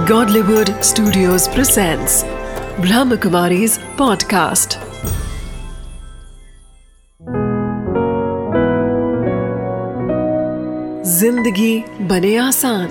Godlywood Studios presents Brahmakumari's podcast. जिंदगी बने आसान।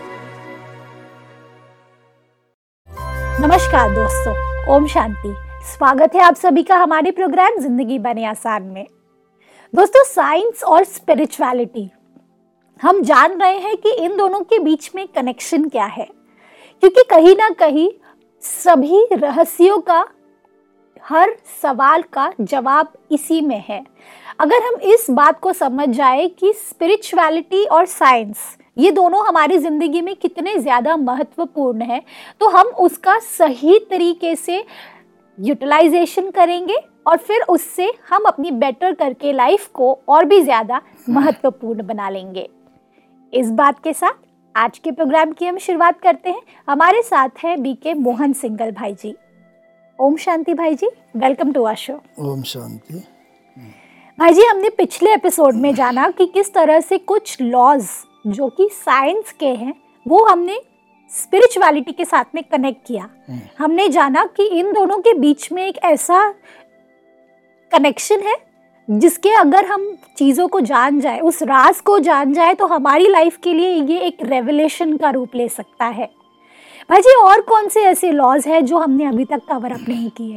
नमस्कार दोस्तों, ओम शांति। स्वागत है आप सभी का हमारे प्रोग्राम जिंदगी बने आसान में। दोस्तों, साइंस और स्पिरिचुअलिटी, हम जान रहे हैं कि इन दोनों के बीच में कनेक्शन क्या है, क्योंकि कहीं ना कहीं सभी रहस्यों का, हर सवाल का जवाब इसी में है। अगर हम इस बात को समझ जाए कि स्पिरिचुअलिटी और साइंस ये दोनों हमारी ज़िंदगी में कितने ज़्यादा महत्वपूर्ण है, तो हम उसका सही तरीके से यूटिलाइजेशन करेंगे और फिर उससे हम अपनी बेटर करके लाइफ को और भी ज़्यादा महत्वपूर्ण बना लेंगे। इस बात के साथ आज के प्रोग्राम की हम शुरुआत करते हैं। हमारे साथ हैं बीके मोहन सिंगल भाई जी। ओम शांति भाई जी, वेलकम टू आवर शो। ओम शांति। भाई जी, हमने पिछले एपिसोड में जाना कि किस तरह से कुछ लॉज जो कि साइंस के हैं वो हमने स्पिरिचुअलिटी के साथ में कनेक्ट किया। हमने जाना कि इन दोनों के बीच में एक ऐसा कनेक्शन है जिसके अगर हम चीज़ों को जान जाए, उस राज को जान जाए, तो हमारी लाइफ के लिए ये एक रेवलेशन का रूप ले सकता है। भाई जी, और कौन से ऐसे लॉज हैं जो हमने अभी तक कवर अप नहीं किए?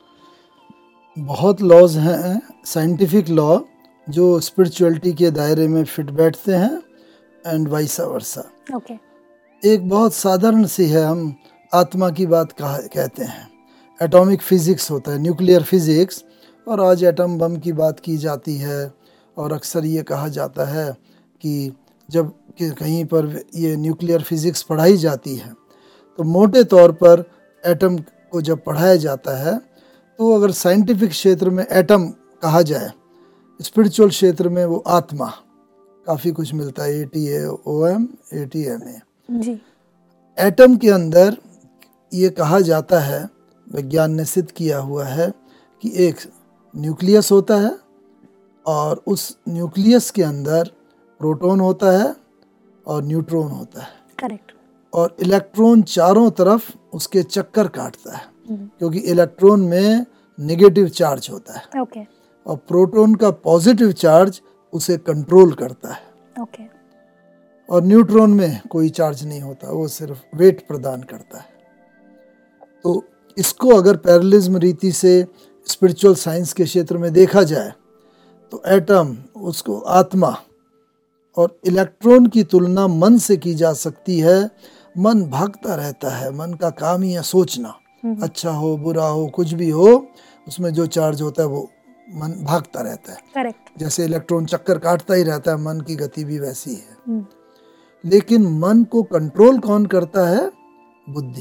बहुत लॉज हैं, साइंटिफिक लॉ जो स्पिरिचुअलिटी के दायरे में फिट बैठते हैं एंड वाइस वर्सा। ओके। एक बहुत साधारण सी है, हम आत्मा की बात कहते हैं। एटॉमिक फिजिक्स होता है, न्यूक्लियर फिजिक्स, और आज एटम बम की बात की जाती है। और अक्सर ये कहा जाता है कि जब कहीं पर ये न्यूक्लियर फिजिक्स पढ़ाई जाती है तो मोटे तौर पर एटम को जब पढ़ाया जाता है तो अगर साइंटिफिक क्षेत्र में एटम कहा जाए, स्पिरिचुअल क्षेत्र में वो आत्मा, काफ़ी कुछ मिलता है, ATOM, ATMA जी। एटम के अंदर ये कहा जाता है, विज्ञान ने सिद्ध किया हुआ है कि एक न्यूक्लियस होता है और उस न्यूक्लियस के अंदर प्रोटॉन होता है और न्यूट्रॉन होता है। करेक्ट। और इलेक्ट्रॉन चारों तरफ उसके चक्कर काटता है, क्योंकि इलेक्ट्रॉन में नेगेटिव चार्ज होता है। ओके। और प्रोटॉन का पॉजिटिव चार्ज उसे कंट्रोल करता है। ओके। और न्यूट्रॉन में कोई चार्ज नहीं होता, वो सिर्फ वेट प्रदान करता है। तो इसको अगर पैरेललिज्म रीति से स्पिरिचुअल साइंस के क्षेत्र में देखा जाए तो एटम, उसको आत्मा और इलेक्ट्रॉन की तुलना मन से की जा सकती है। मन भागता रहता है, मन का काम ही है सोचना, अच्छा हो बुरा हो कुछ भी हो, उसमें जो चार्ज होता है वो मन भागता रहता है। करेक्ट। जैसे इलेक्ट्रॉन चक्कर काटता ही रहता है, मन की गति भी वैसी है। लेकिन मन को कंट्रोल कौन करता है? बुद्धि।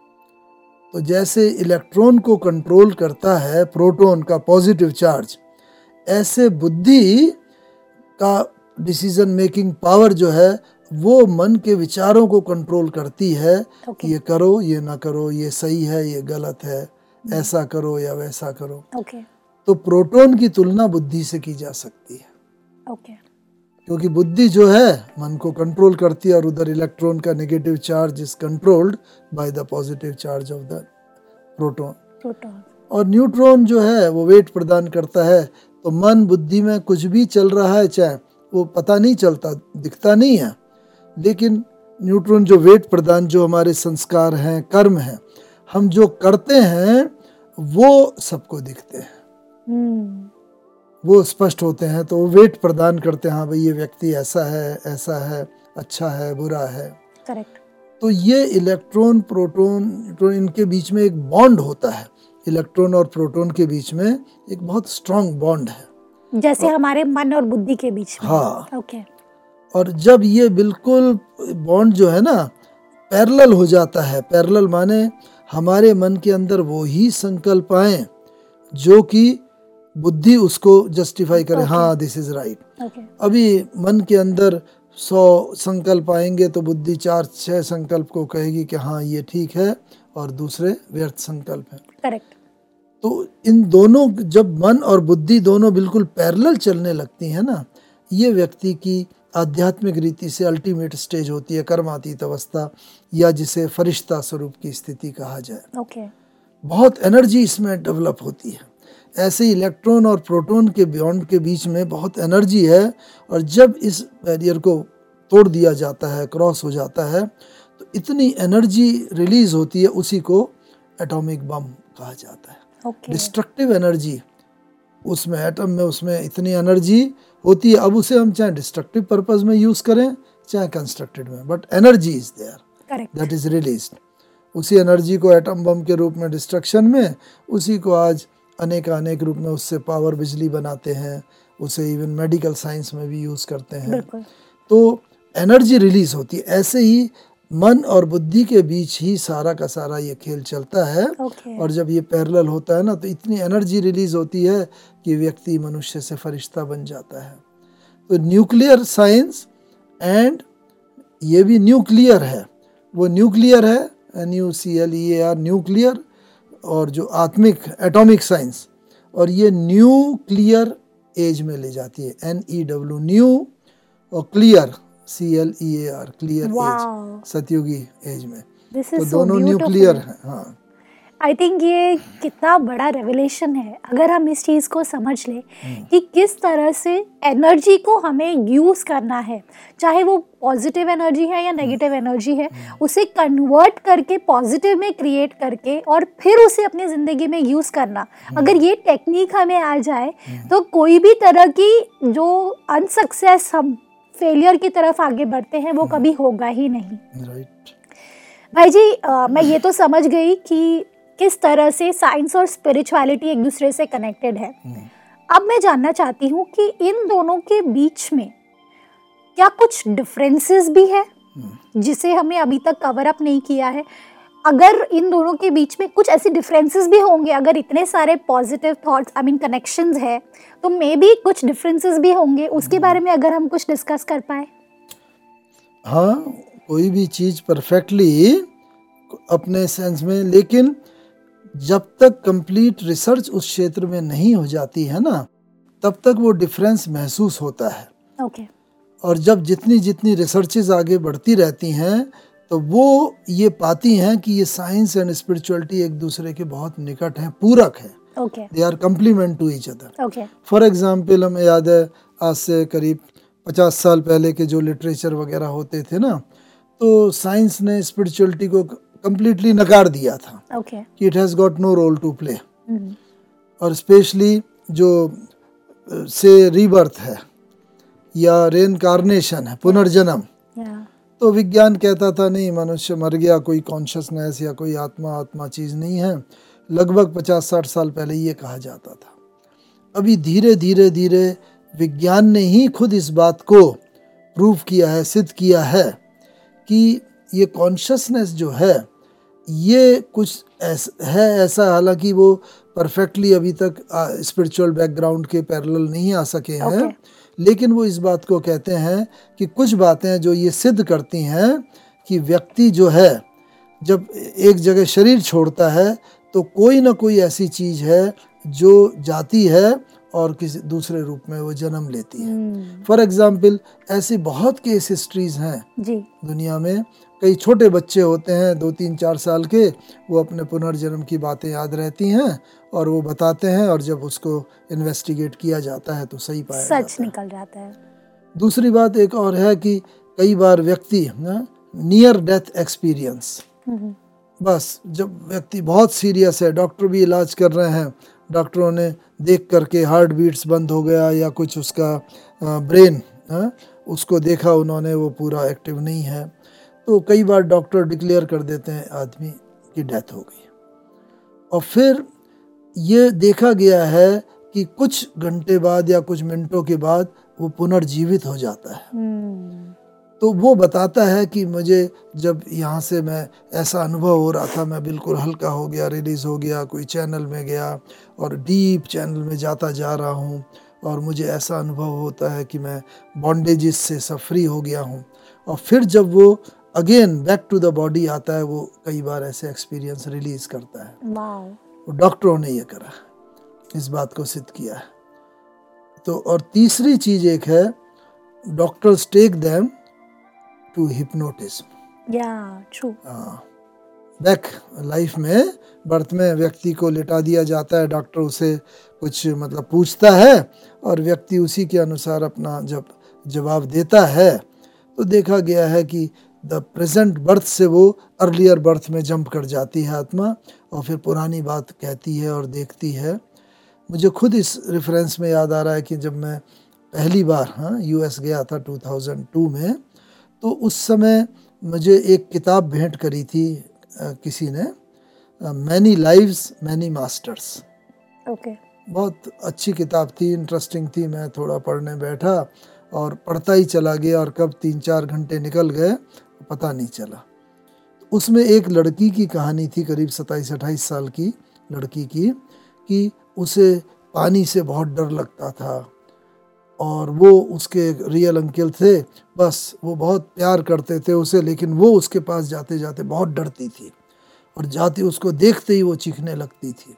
तो जैसे इलेक्ट्रॉन को कंट्रोल करता है प्रोटॉन का पॉजिटिव चार्ज, ऐसे बुद्धि का डिसीजन मेकिंग पावर जो है वो मन के विचारों को कंट्रोल करती है। कि ये करो, ये ना करो, ये सही है, ये गलत है, ऐसा करो या वैसा करो। तो प्रोटॉन की तुलना बुद्धि से की जा सकती है। क्योंकि बुद्धि जो है मन को कंट्रोल करती है और उधर इलेक्ट्रॉन का negative charge is controlled by the positive charge of the proton. और न्यूट्रॉन जो है वो वेट प्रदान करता है। तो मन बुद्धि में कुछ भी चल रहा है, चाहे वो पता नहीं चलता, दिखता नहीं है, लेकिन न्यूट्रॉन जो वेट प्रदान, जो हमारे संस्कार हैं, कर्म हैं, हम जो करते हैं वो सबको दिखते हैं, वो स्पष्ट होते हैं। तो वो वेट प्रदान करते हैं, हाँ भाई ये व्यक्ति ऐसा है, अच्छा है, बुरा है। करेक्ट। तो ये इलेक्ट्रॉन प्रोटॉन इनके बीच में एक बॉन्ड होता है। इलेक्ट्रॉन और प्रोटॉन के बीच में एक बहुत स्ट्रांग बॉन्ड है, जैसे हमारे मन और बुद्धि के बीच में। हाँ। ओके। और जब ये बिल्कुल बॉन्ड जो है ना पैरेलल हो जाता है, पैरेलल माने हमारे मन के अंदर वो ही संकल्प आए जो कि बुद्धि उसको जस्टिफाई करे, हाँ दिस इज राइट। अभी मन के अंदर 100 संकल्प आएंगे तो बुद्धि 4-6 संकल्प को कहेगी कि हाँ ये ठीक है, और दूसरे व्यर्थ संकल्प है। करेक्ट। तो इन दोनों, जब मन और बुद्धि दोनों बिल्कुल पैरेलल चलने लगती हैं ना, ये व्यक्ति की आध्यात्मिक रीति से अल्टीमेट स्टेज होती है कर्मातीत अवस्था, या जिसे फरिश्ता स्वरूप की स्थिति कहा जाए। ओके। बहुत एनर्जी इसमें डेवलप होती है। ऐसे ही इलेक्ट्रॉन और प्रोटॉन के बियॉन्ड के बीच में बहुत एनर्जी है, और जब इस बैरियर को तोड़ दिया जाता है, क्रॉस हो जाता है, तो इतनी एनर्जी रिलीज होती है, उसी को एटॉमिक बम कहा जाता है। ओके। डिस्ट्रक्टिव एनर्जी उसमें, एटम में, उसमें इतनी एनर्जी होती है। अब उसे हम चाहे डिस्ट्रक्टिव पर्पस में यूज करें चाहे कंस्ट्रक्टेड में, but energy is there, correct. That is released. उसी एनर्जी को एटम बम के रूप में डिस्ट्रक्शन में, उसी को आज अनेक रूप में उससे पावर, बिजली बनाते हैं, उसे इवन मेडिकल साइंस में भी यूज करते हैं। बिल्कुल। तो एनर्जी रिलीज होती है। ऐसे ही मन और बुद्धि के बीच ही सारा का सारा ये खेल चलता है। ओके। और जब ये पैरेलल होता है ना, तो इतनी एनर्जी रिलीज होती है कि व्यक्ति मनुष्य से फरिश्ता बन जाता है। तो न्यूक्लियर साइंस, एंड ये भी न्यूक्लियर है, वो न्यूक्लियर है, NUCLEAR, न्यूक्लियर, और जो आत्मिक एटॉमिक साइंस, और ये न्यूक्लियर एज में ले जाती है, NEW, न्यू, और क्लियर, CLEAR, क्लियर एज, सतयुगी एज में। तो दोनों न्यूक्लियर हैं। हाँ, आई थिंक ये कितना बड़ा रेवलेशन है अगर हम इस चीज़ को समझ लें कि किस तरह से एनर्जी को हमें यूज़ करना है, चाहे वो पॉजिटिव एनर्जी है या नेगेटिव एनर्जी है, उसे कन्वर्ट करके पॉजिटिव में क्रिएट करके और फिर उसे अपनी ज़िंदगी में यूज़ करना। अगर ये टेक्निक हमें आ जाए तो कोई भी तरह की जो अनसक्सेस, हम फेलियर की तरफ आगे बढ़ते हैं, वो कभी होगा ही नहीं। राइट भाई जी, मैं ये तो समझ गई कि किस तरह से साइंस और स्पिरिचुअलिटी एक दूसरे से कनेक्टेड है। अब मैं जानना चाहती हूँ कि इन दोनों के बीच में क्या कुछ डिफरेंसेस भी है जिसे हमें अभी तक कवर अप नहीं किया है? अगर इन दोनों के बीच में कुछ ऐसे डिफरेंसेस भी होंगे, अगर इतने सारे positive thoughts, I mean connections है, तो मे बी कुछ डिफरेंसेस भी होंगे, उसके बारे में अगर हम कुछ डिस्कस कर पाए। हाँ, कोई भी चीज़ परफेक्टली अपने सेंस में, लेकिन जब तक कंप्लीट रिसर्च उस क्षेत्र में नहीं हो जाती है ना, तब तक वो डिफरेंस महसूस होता है। ओके। और जब जितनी जितनी रिसर्चेज आगे बढ़ती रहती हैं, तो वो ये पाती हैं कि ये साइंस एंड स्पिरिचुअलिटी एक दूसरे के बहुत निकट हैं, पूरक है। Okay. They are complement to each other. Okay. For example, हमें याद है आज से करीब 50 साल पहले के जो लिटरेचर वगैरह होते थे ना, तो साइंस ने स्पिरिचुअलिटी को कम्प्लीटली नकार दिया था कि it has got no role to play. और स्पेशली जो से रीबर्थ है या रेनकार्नेशन है, पुनर्जन्म, तो विज्ञान कहता था नहीं, मनुष्य मर गया, कोई कॉन्शियसनेस या कोई आत्मा चीज़ नहीं है। लगभग 50-60 साल पहले ये कहा जाता था। अभी धीरे धीरे धीरे विज्ञान ने ही खुद इस बात को प्रूव किया है, सिद्ध किया है कि ये कॉन्शियसनेस जो है ये कुछ ऐसा, हालांकि वो परफेक्टली अभी तक स्पिरिचुअल बैकग्राउंड के पैरेलल नहीं आ सके हैं, लेकिन वो इस बात को कहते हैं कि कुछ बातें जो ये सिद्ध करती हैं कि व्यक्ति जो है जब एक जगह शरीर छोड़ता है तो कोई ना कोई ऐसी चीज़ है जो जाती है और किसी दूसरे रूप में वो जन्म लेती है। फॉर एग्जाम्पल, ऐसी बहुत केस हिस्ट्रीज हैं जी दुनिया में। कई छोटे बच्चे होते हैं 2-3-4 साल के, वो अपने पुनर्जन्म की बातें याद रहती हैं और वो बताते हैं, और जब उसको इन्वेस्टिगेट किया जाता है तो सही पाया जाता है, सच निकल जाता है। दूसरी बात एक और है कि कई बार व्यक्ति नियर डेथ एक्सपीरियंस, बस जब व्यक्ति बहुत सीरियस है, डॉक्टर भी इलाज कर रहे हैं, डॉक्टरों ने देख करके हार्ट बीट्स बंद हो गया या कुछ उसका ब्रेन उसको देखा उन्होंने, वो पूरा एक्टिव नहीं है, तो कई बार डॉक्टर डिक्लेयर कर देते हैं आदमी की डेथ हो गई। और फिर ये देखा गया है कि कुछ घंटे बाद या कुछ मिनटों के बाद वो पुनर्जीवित हो जाता है। तो वो बताता है कि मुझे जब यहाँ से मैं ऐसा अनुभव हो रहा था, मैं बिल्कुल हल्का हो गया, रिलीज़ हो गया, कोई चैनल में गया और डीप चैनल में जाता जा रहा हूँ, और मुझे ऐसा अनुभव होता है कि मैं बॉन्डेजेस से सब फ्री हो गया हूँ। और फिर जब वो again back to the body आता है, वो कई बार ऐसे एक्सपीरियंस रिलीज करता है। वो डॉक्टरों ने ये करा, इस बात को सिद्ध किया है। तो और तीसरी चीज़ एक है doctors take them to hypnotism. या ट्रू। बैक लाइफ में, बर्थ में व्यक्ति को लिटा दिया जाता है, डॉक्टर उसे कुछ मतलब पूछता है और व्यक्ति उसी के अनुसार अपना जब जवाब देता है, तो देखा गया है कि द प्रेजेंट बर्थ से वो अर्लियर बर्थ में जंप कर जाती है आत्मा और फिर पुरानी बात कहती है और देखती है। मुझे खुद इस रेफरेंस में याद आ रहा है कि जब मैं पहली बार यूएस गया था 2002 में, तो उस समय मुझे एक किताब भेंट करी थी किसी ने, many lives many masters. Okay. बहुत अच्छी किताब थी, इंटरेस्टिंग थी। मैं थोड़ा पढ़ने बैठा और पढ़ता ही चला गया और कब 3-4 घंटे निकल गए पता नहीं चला। उसमें एक लड़की की कहानी थी, करीब 27-28 साल की लड़की की, कि उसे पानी से बहुत डर लगता था और वो उसके रियल अंकल थे, बस वो बहुत प्यार करते थे उसे, लेकिन वो उसके पास जाते जाते बहुत डरती थी और जाती उसको देखते ही वो चीखने लगती थी।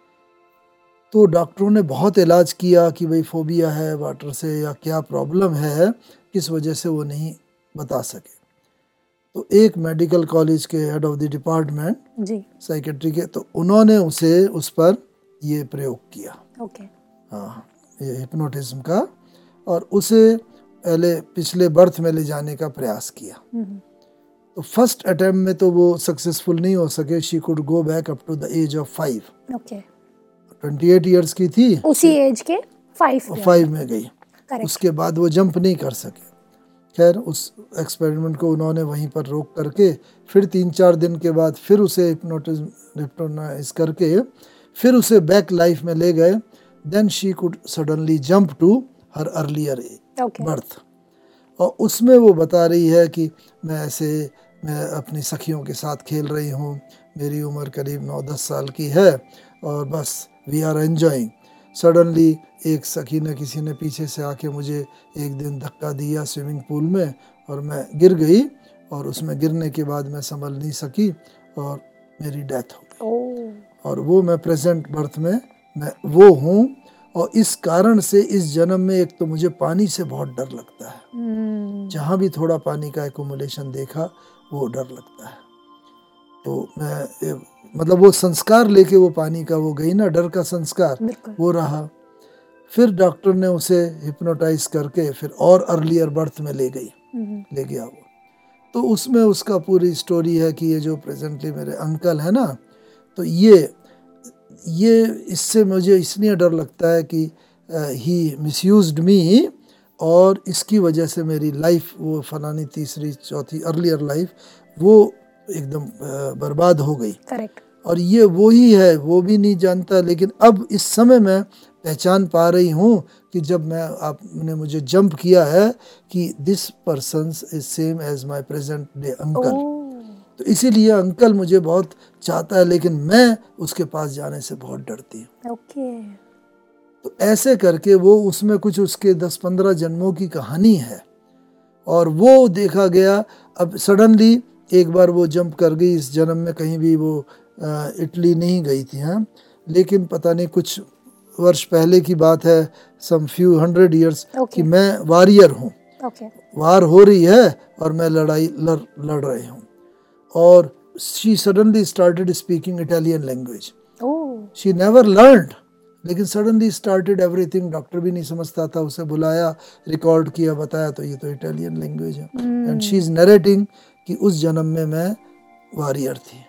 तो डॉक्टरों ने बहुत इलाज किया कि भाई फोबिया है वाटर से या क्या प्रॉब्लम है, किस वजह से वो नहीं बता सके। तो एक मेडिकल कॉलेज के हेड ऑफ द डिपार्टमेंट जी साइकेट्री के, तो उन्होंने उसे उस पर ये प्रयोग किया। ओके। हाँ, ये हिप्नोटिज्म का, और उसे पहले पिछले बर्थ में ले जाने का प्रयास किया। तो फर्स्ट अटेम्प्ट में तो वो सक्सेसफुल नहीं हो सके। She could go back up to the age of 5। Okay. 28 years की थी, उसी एज के 5 में गई। Correct. उसके बाद वो जंप नहीं कर सके। खैर उस एक्सपेरिमेंट को उन्होंने वहीं पर रोक करके फिर 3-4 दिन के बाद फिर उसे हिप्नोटाइज करके फिर उसे बैक लाइफ में ले गए। Then she could suddenly jump to her earlier birth. और उसमें वो बता रही है कि मैं अपनी सखियों के साथ खेल रही हूँ, मेरी उम्र करीब 9-10 साल की है और बस वी आर एंजॉइंग। सडनली एक सखी ने, किसी ने पीछे से आके मुझे एक दिन धक्का दिया स्विमिंग पूल में और मैं गिर गई, और उसमें गिरने के बाद मैं संभल नहीं सकी और मेरी डेथ हो गई। और वो मैं प्रेजेंट बर्थ में मैं वो हूँ, और इस कारण से इस जन्म में एक तो मुझे पानी से बहुत डर लगता है। जहाँ भी थोड़ा पानी का एक्युमुलेशन देखा वो डर लगता है। तो मैं मतलब वो संस्कार लेके वो पानी का वो गई ना, डर का संस्कार वो रहा। फिर डॉक्टर ने उसे हिप्नोटाइज करके फिर और अर्लियर बर्थ में ले गया वो। तो उसमें उसका पूरी स्टोरी है कि ये जो प्रेजेंटली मेरे अंकल है ना, तो ये इससे मुझे इसलिए डर लगता है कि ही मिसयूज्ड मी, और इसकी वजह से मेरी लाइफ वो फलानी तीसरी चौथी अर्लियर लाइफ वो एकदम बर्बाद हो गई। करेक्ट। और ये वो ही है, वो भी नहीं जानता, लेकिन अब इस समय मैं पहचान पा रही हूँ कि जब आपने मुझे जंप किया है कि this person is same age my present day uncle. तो इसीलिए अंकल मुझे बहुत चाहता है, लेकिन मैं उसके पास जाने से बहुत डरती हूँ। ओके। तो ऐसे करके वो उसमें कुछ उसके 10-15 जन्मों की कहानी है, और वो देखा गया। अब सडनली एक बार वो जंप कर गई इस जन्म में, कहीं भी वो इटली नहीं गई थी, हाँ, लेकिन पता नहीं कुछ वर्ष पहले की बात है, सम फ्यू 100 years, कि मैं वॉरियर हूँ। वार हो रही है और मैं लड़ाई लड़ रही हूँ, और she suddenly started speaking Italian language. She never learned, लेकिन सडनली स्टार्टेड एवरीथिंग। डॉक्टर भी नहीं समझता था, उसे बुलाया, रिकॉर्ड किया, बताया तो ये तो इटालियन लैंग्वेज है। एंड शी इज नरेटिंग कि उस जन्म में मैं वॉरियर थी।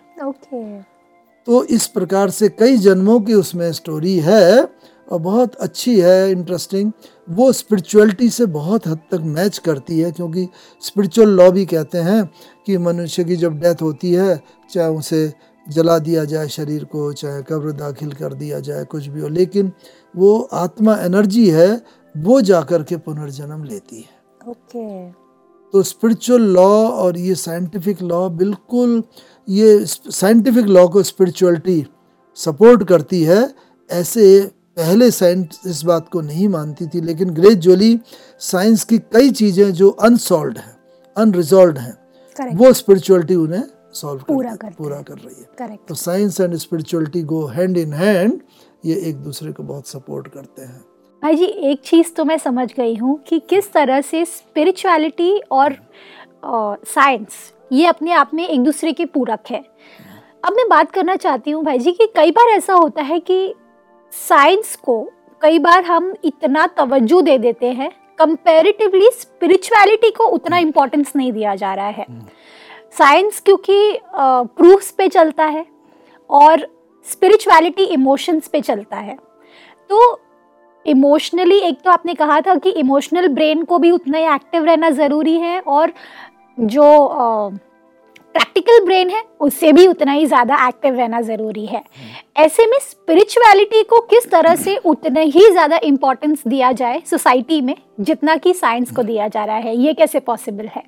तो इस प्रकार से कई जन्मों की उसमें स्टोरी है और बहुत अच्छी है, इंटरेस्टिंग। वो स्पिरिचुअलिटी से बहुत हद तक मैच करती है, क्योंकि स्पिरिचुअल लॉ भी कहते हैं कि मनुष्य की जब डेथ होती है, चाहे उसे जला दिया जाए शरीर को, चाहे कब्र दाखिल कर दिया जाए, कुछ भी हो, लेकिन वो आत्मा एनर्जी है, वो जाकर के पुनर्जन्म लेती है। तो स्पिरिचुअल लॉ और ये साइंटिफिक लॉ, बिल्कुल ये साइंटिफिक लॉ को स्पिरिचुअलिटी सपोर्ट करती है। ऐसे पहले साइंस इस बात को नहीं मानती थी, लेकिन ग्रेजुअली साइंस की कई चीज़ें जो अनसॉल्व्ड हैं, अनरिजॉल्व्ड हैं, वो स्पिरिचुअलिटी उन्हें सॉल्व पूरा कर रही है। तो science and spirituality go hand in hand, ये एक दूसरे को बहुत सपोर्ट करते हैं। भाई जी, एक चीज़ तो मैं समझ गई हूँ कि किस तरह से स्पिरिचुअलिटी और साइंस ये अपने आप में एक दूसरे के पूरक है। अब मैं बात करना चाहती हूँ भाई जी कि कई बार ऐसा होता है कि साइंस को कई बार हम इतना तवज्जो दे देते हैं, कंपैरेटिवली स्पिरिचुअलिटी को उतना इम्पोर्टेंस नहीं दिया जा रहा है। साइंस क्योंकि प्रूफ्स पे चलता है और स्पिरिचुअलिटी इमोशंस पे चलता है। तो इमोशनली, एक तो आपने कहा था कि इमोशनल ब्रेन को भी उतना ही एक्टिव रहना ज़रूरी है और जो प्रैक्टिकल ब्रेन है उससे भी उतना ही ज़्यादा एक्टिव रहना ज़रूरी है। ऐसे में स्पिरिचुअलिटी को किस तरह से उतना ही ज़्यादा इम्पोर्टेंस दिया जाए सोसाइटी में जितना कि साइंस को दिया जा रहा है, ये कैसे पॉसिबल है?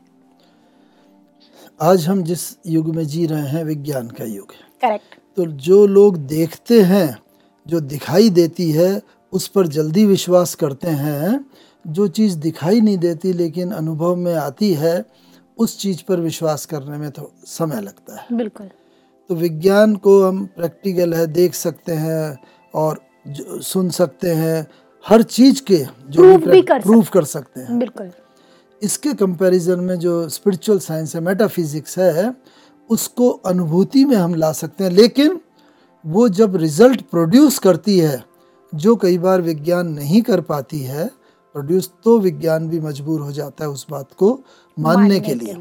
आज हम जिस युग में जी रहे हैं विज्ञान का युग है। करेक्ट। तो जो लोग देखते हैं, जो दिखाई देती है उस पर जल्दी विश्वास करते हैं। जो चीज़ दिखाई नहीं देती लेकिन अनुभव में आती है उस चीज़ पर विश्वास करने में तो समय लगता है। बिल्कुल। तो विज्ञान को हम प्रैक्टिकल है, देख सकते हैं और सुन सकते हैं, हर चीज़ के जो प्रूफ कर सकते हैं। बिल्कुल। इसके कंपैरिजन में जो स्पिरिचुअल साइंस है, मेटाफिजिक्स है, उसको अनुभूति में हम ला सकते हैं, लेकिन वो जब रिजल्ट प्रोड्यूस करती है जो कई बार विज्ञान नहीं कर पाती है प्रोड्यूस, तो विज्ञान भी मजबूर हो जाता है उस बात को मानने के लिए।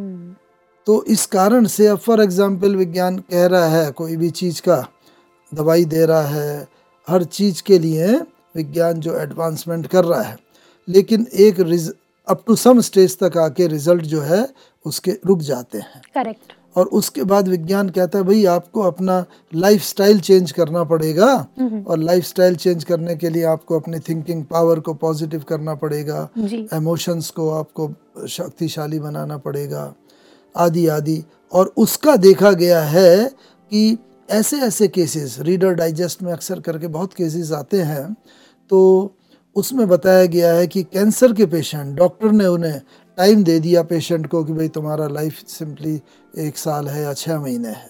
तो इस कारण से अब फॉर एग्जाम्पल विज्ञान कह रहा है, कोई भी चीज़ का दवाई दे रहा है, हर चीज़ के लिए विज्ञान जो एडवांसमेंट कर रहा है, लेकिन एक अप टू सम स्टेज तक आके रिजल्ट जो है उसके रुक जाते हैं। करेक्ट। और उसके बाद विज्ञान कहता है भाई आपको अपना लाइफस्टाइल चेंज करना पड़ेगा, और लाइफस्टाइल चेंज करने के लिए आपको अपनी थिंकिंग पावर को पॉजिटिव करना पड़ेगा, इमोशंस को आपको शक्तिशाली बनाना पड़ेगा, आदि आदि। और उसका देखा गया है कि ऐसे ऐसे केसेस रीडर डाइजेस्ट में अक्सर करके बहुत केसेस आते हैं, तो उसमें बताया गया है कि कैंसर के पेशेंट, डॉक्टर ने उन्हें टाइम दे दिया पेशेंट को कि भाई तुम्हारा लाइफ सिंपली 1 साल है या 6 महीने है,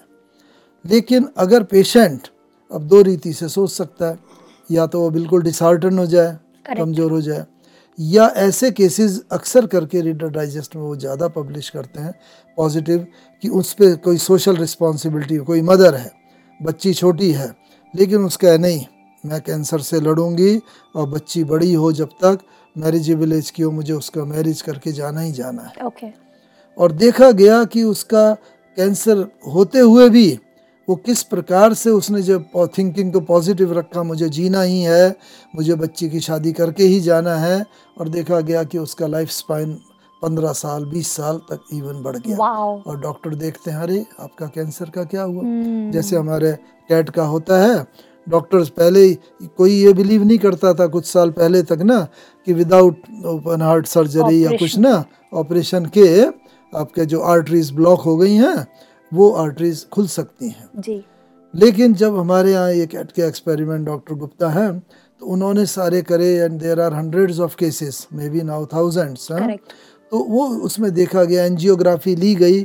लेकिन अगर पेशेंट अब दो रीति से सोच सकता है, या तो वो बिल्कुल डिसहार्टन हो जाए, कमज़ोर हो जाए, या ऐसे केसेस अक्सर करके रीडर डाइजेस्ट में वो ज़्यादा पब्लिश करते हैं पॉजिटिव कि उस पर कोई सोशल रिस्पॉन्सिबिलिटी, कोई मदर है, बच्ची छोटी है, लेकिन उसका है नहीं मैं कैंसर से लड़ूंगी और बच्ची बड़ी हो जब तक मैरिजेबल एज की हो, मुझे उसका मैरिज करके जाना ही जाना है। ओके। और देखा गया कि उसका कैंसर होते हुए भी वो किस प्रकार से उसने जब थिंकिंग को पॉजिटिव रखा, मुझे जीना ही है, मुझे बच्ची की शादी करके ही जाना है, और देखा गया कि उसका लाइफ स्पाइन 15 साल 20 साल तक इवन बढ़ गया। और डॉक्टर देखते हैं अरे आपका कैंसर का क्या हुआ। जैसे हमारे कैट का होता है, डॉक्टर्स पहले कोई ये बिलीव नहीं करता था कुछ साल पहले तक ना कि विदाउट ओपन हार्ट सर्जरी या कुछ ना ऑपरेशन के आपके जो आर्टरीज ब्लॉक हो गई हैं वो आर्टरीज खुल सकती हैं जी। लेकिन जब हमारे यहाँ ये कैट के एक्सपेरिमेंट डॉक्टर गुप्ता हैं तो उन्होंने सारे करे and there are hundreds of cases, maybe now thousands, तो वो उसमें देखा गया, एंजियोग्राफी ली गई,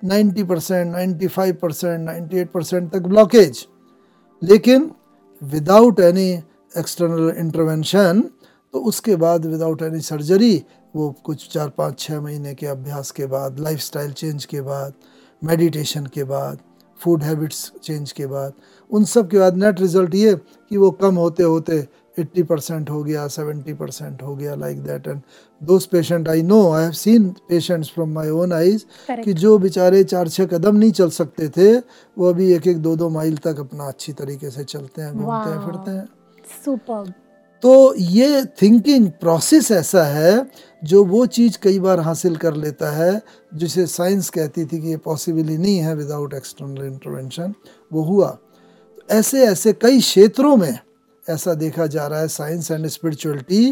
90%, 95%, 98% तक ब्लॉकेज, लेकिन विदाउट एनी एक्सटर्नल इंटरवेंशन। तो उसके बाद विदाउट एनी सर्जरी वो कुछ 4-5-6 महीने के अभ्यास के बाद, लाइफस्टाइल चेंज के बाद, मेडिटेशन के बाद, फूड हैबिट्स चेंज के बाद, उन सब के बाद नेट रिजल्ट ये कि वो कम होते होते 80% हो गया, 70% हो गया, like that. And those patient I know, I have seen patients from my own eyes कि जो बेचारे 4-6 कदम नहीं चल सकते थे वो अभी 1-1, 2-2 माइल तक अपना अच्छी तरीके से चलते हैं, घूमते हैं, फिरते हैं। सुपर। तो ये थिंकिंग प्रोसेस ऐसा है जो वो चीज़ कई बार हासिल कर लेता है जिसे साइंस कहती थी कि ये पॉसिबल ही नहीं है विदाउट एक्सटर्नल इंटरवेंशन, वो हुआ। ऐसे ऐसे कई क्षेत्रों में ऐसा देखा जा रहा है। साइंस एंड स्पिरिचुअलिटी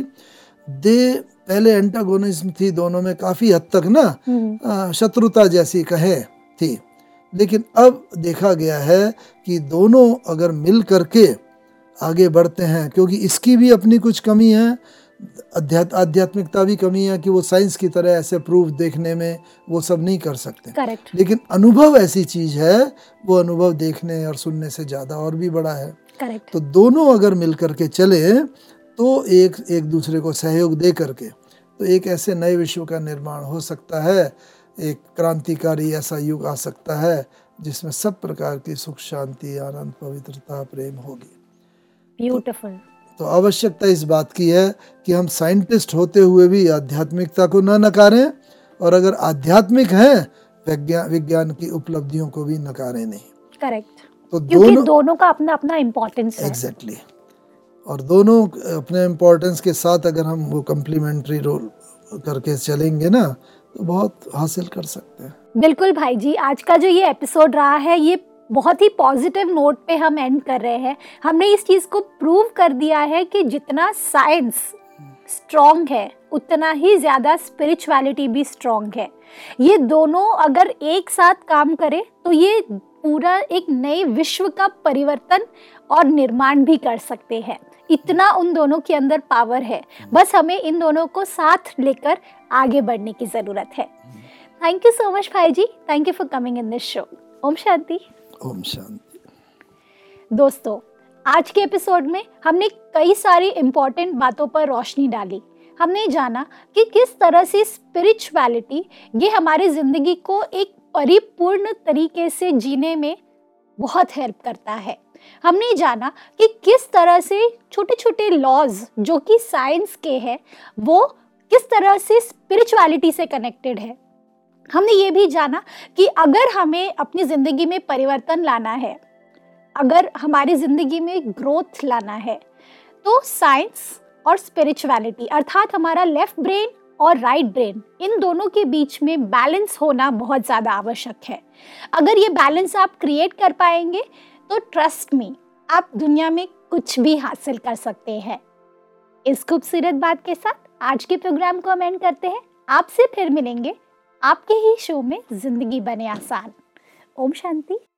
दे पहले एंटागोनिज्म थी दोनों में, काफ़ी हद तक ना शत्रुता जैसी कहे थी, लेकिन अब देखा गया है कि दोनों अगर मिल करके आगे बढ़ते हैं, क्योंकि इसकी भी अपनी कुछ कमी है, आध्यात्मिकता भी कमी है कि वो साइंस की तरह ऐसे प्रूफ देखने में वो सब नहीं कर सकते। करेक्ट। लेकिन अनुभव ऐसी चीज़ है, वो अनुभव देखने और सुनने से ज़्यादा और भी बड़ा है। करेक्ट। तो दोनों अगर मिल करके चले तो एक दूसरे को सहयोग दे करके तो एक ऐसे नए विश्व का निर्माण हो सकता है, एक क्रांतिकारी ऐसा युग आ सकता है जिसमें सब प्रकार की सुख, शांति, आनंद, पवित्रता, प्रेम होगी। ब्यूटीफुल। तो आवश्यकता इस बात की है कि हम साइंटिस्ट होते हुए भी आध्यात्मिकता को न नकारें, और अगर आध्यात्मिक हैं विज्ञान की उपलब्धियों को भी नकारें नहीं। करेक्ट। तो क्योंकि दोनों का अपना अपना इम्पोर्टेंस है। एग्जैक्टली। और दोनों अपने इम्पोर्टेंस के साथ अगर हम वो कम्प्लीमेंट्री रोल करके चलेंगे ना तो बहुत हासिल कर सकते हैं। बिल्कुल भाई जी, आज का जो ये एपिसोड रहा है ये बहुत ही पॉजिटिव नोट पे हम एंड कर रहे हैं। हमने इस चीज़ को प्रूव कर दिया है कि जितना साइंस स्ट्रॉन्ग है उतना ही ज़्यादा स्पिरिचुअलिटी भी स्ट्रॉन्ग है। ये दोनों अगर एक साथ काम करे तो ये पूरा एक नए विश्व का परिवर्तन और निर्माण भी कर सकते हैं। इतना उन दोनों के अंदर पावर है, बस हमें इन दोनों को साथ लेकर आगे बढ़ने की ज़रूरत है। थैंक यू सो मच भाई जी, thank you for coming in this show. ओम शांति। ओम शांति। दोस्तों, आज के एपिसोड में हमने कई सारी इम्पोर्टेंट बातों पर रोशनी डाली। हमने जाना कि किस तरह से स्पिरिचुअलिटी ये हमारी ज़िंदगी को एक परिपूर्ण तरीके से जीने में बहुत हेल्प करता है। हमने जाना कि किस तरह से छोटे छोटे लॉज जो कि साइंस के हैं वो किस तरह से स्पिरिचुअलिटी से कनेक्टेड है। हमने ये भी जाना कि अगर हमें अपनी ज़िंदगी में परिवर्तन लाना है, अगर हमारी ज़िंदगी में ग्रोथ लाना है, तो साइंस और स्पिरिचुअलिटी अर्थात हमारा लेफ्ट ब्रेन और राइट ब्रेन, इन दोनों के बीच में बैलेंस होना बहुत ज़्यादा आवश्यक है। अगर ये बैलेंस आप क्रिएट कर पाएंगे तो ट्रस्ट मी, आप दुनिया में कुछ भी हासिल कर सकते हैं। इस खूबसूरत बात के साथ आज के प्रोग्राम को हम एंड करते हैं। आपसे फिर मिलेंगे आपके ही शो में जिंदगी बने आसान। ओम शांति।